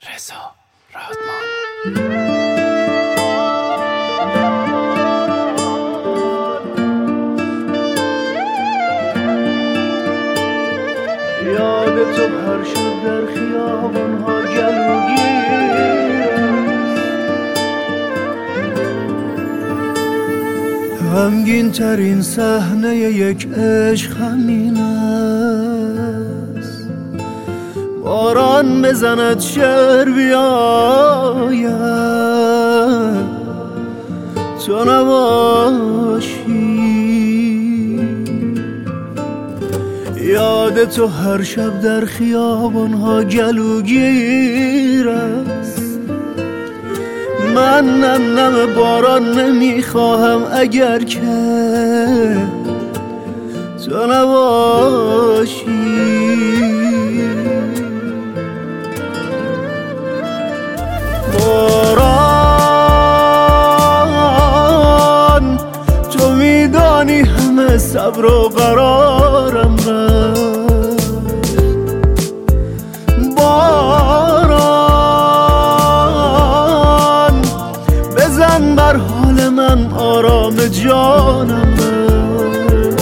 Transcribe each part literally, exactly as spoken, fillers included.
رضا رادمان. یاد تو هر شب در خیابان‌ها گلوگیر غمگین ترین صحنه یک عشق همین است. باران بزند شعر بیاید تو نباشی. یاد تو هر شب در خیابان‌ها گلوگیر است. من نم نم باران نمیخواهم اگر که تو نباشی. باران تو میدانی همه صبر و قرارم رفت. باران بزن بر حال من آرام جانم رفت.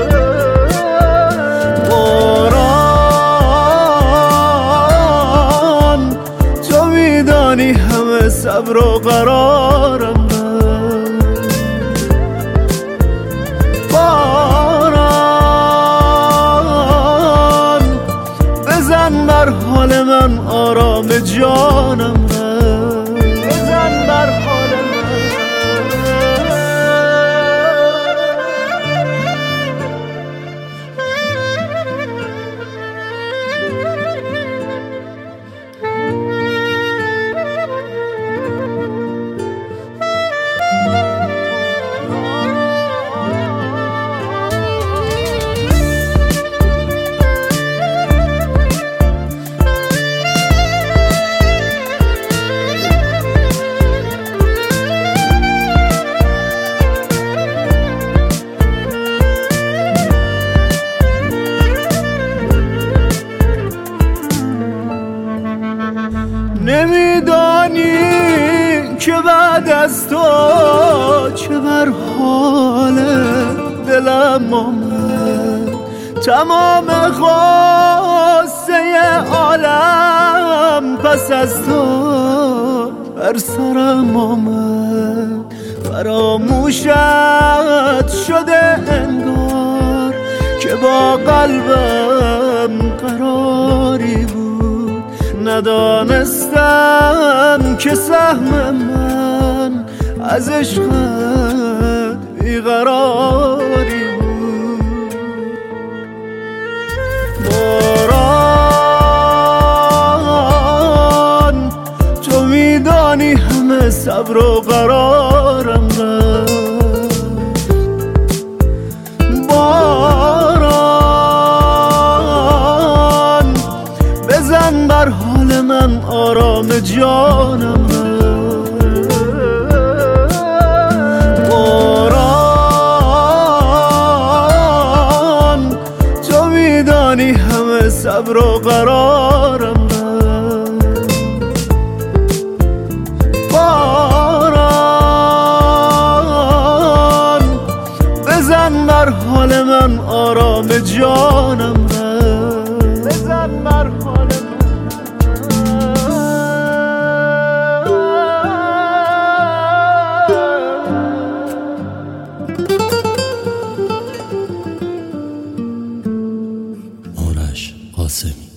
باران تو میدانی همه صبر و قرارم رفت. باران بزن بر حال من آرام جانم رفت. بزن بر حال من. نمیدانی که بعد از تو چه بر حال دلم آمد. تمام غصه عالم پس از تو بر سرم آمد. فراموشت شده انگار که با قلبم قراری بود. ندانستم که سهم من از عشقت بیقراری بود. باران تو میدانی همه صبر و قرارم رفت. باران بزن بر حال من آرام جانم رفت. باران تو میدانی همه صبر و قرارم رفت. باران بزن بر حال من آرام جانم رفت. بزن بر حال من. آرش قاسمی.